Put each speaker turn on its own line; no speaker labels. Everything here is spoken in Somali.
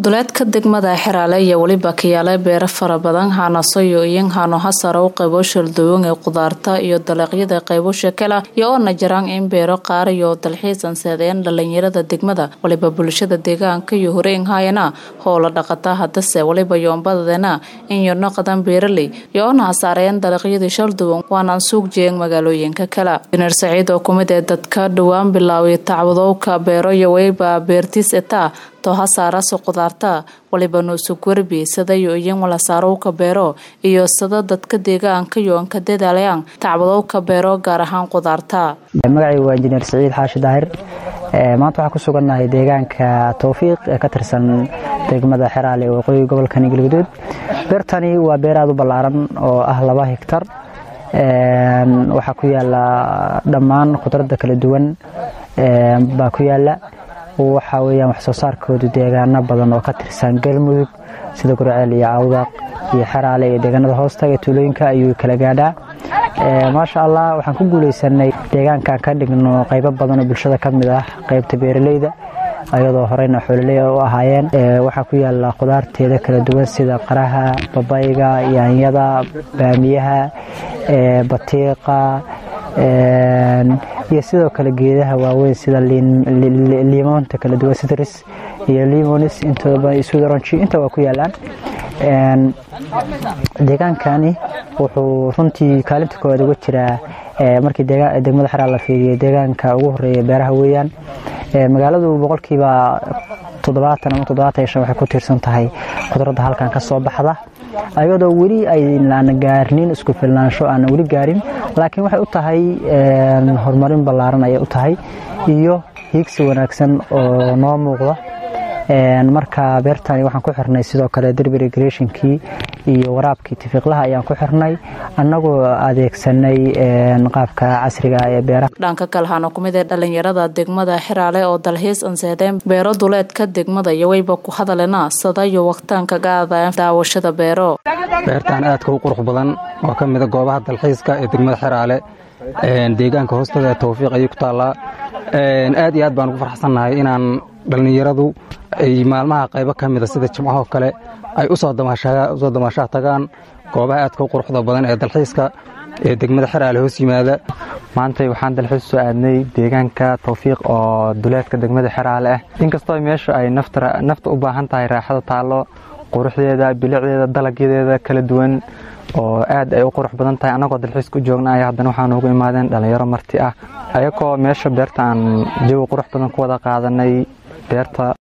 duleedka degmada Xeraale iyo waliba kiyaale beero fara badan hanasayo iyo hano hasaro qaybo shildoon ee qudaarta iyo dalagyada qaybo shakala iyo najaraan in beero qaar iyo dalxiisan saadeen dhalinyarada degmada waliba bulshada deegaanka iyo horeen hayana hoola dhaqata hadase waliba yoonbadana in yarno qadan beeraley iyo hasaareen dalagyada shildoon waana suuq jeeng magaalooyinka kala Injineer Saciid oo kumid ee dadka dhawaan bilaaway tacwadowka beero iyo wayba beertis eta to hasaara qudaarta waliba noo suuqwarbi sadayo iyo wala saaro ka beero iyo sada dadka deegaanka iyo ka dadaalayaan tacbado ka beero gaar ahaan qudaarta
magacaygu waa Injineer Saciid Xaashi Daahir maanta waxaan ku suganahay deegaanka Tawfiiq ee ka tirsan degmada Xeraale oo qoy gobolka Galgaduud beertani waa beer aad u ballaaran oo ah 2 hektar waxa ku yaala dhammaan qudaarta kala duwan baa ku yaala waxa weeyaan wax soo saarkoodu deegaano badan oo ka tirsan Galmudug sida Gurceel iyo Awdaq iyo Xeraale iyo deegaanada hoostaga tuulooyinka ayuu kala gaadhaa ma sha Allah waxaan ku guuleysanay deegaanka ka dhigno qaybo badan oo bulshada kamid ah qaybta beeraleyda ayadoo horeyna xoololey u ahaayeen waxa ku yaala qudaarteeda kala duwan sida qaraha, babayga, yaanyada, baamiyaha, batiiqa iyo sidoo kale geedaha waaweyn sida liimoonta kala duwan citrus iyo limonis intaba isu daranji inta waa ku yaalaan deegaankani wuxuu runtii kaalinta koowaad uga jiraa markii degmada Xeraale la fiiriyo deegaanka ugu horeeya beeraha weeyaan magaaladu boqolkiiba 70 ama 75 waxay ku tiirsan tahay qudaarta halkan ka soo baxda ayadoo wali ay gaarnin isku filnaansho aan wali gaarin laakiin waxay u tahay horumarin ballaaran ay u tahay iyo higsi wanaagsan oo noo muuqda marka beertani waxaan ku xirnay sidoo kale drip irrigationkii iyo waraabkii tifiqlaha ayaan ku xirnay annagoo adeegsanay qaabka casriga ah ee beeraha
dhanka kale hano kumid ee dhalinyarada degmada Xeraale oo dalxiis ansaadeen beero duleedka degmada iyo wayba ku hadalena sadayo waqtanka gaadaya daawashada beero
beertan aad ka qurux badan oo kamid ah goobaha dalxiiska ee degmada Xeraale deegaanka hoostaga Tawfiiq ay ku taala aad iyo aad baan ugu faraxsanahay inaan dhalinyaradu ay maalmaha qaybo kamid ah sida jimcaha kale ay u soo damaashaa tagaan goobaha aad ka quruxda badan ee dalxiiska ee degmada Xeraale hoos yimaada
maanta waxaan dalxiis soo aadnay deegaanka Tawfiiq oo duleedka degmada Xeraale ah inkastoo meesha ay nafta u baahan tahay raaxada taalo quruxdeeda bilicdeeda dalagyadeeda kala duwan oo aad ay u qurux badan tahay anagoo dalxiis ku joognay haddana waxaan ugu imaadeen dhalinyaro marti ah ayagoo meesha beertaan jawi qurux badan ku wada qaadanay beerta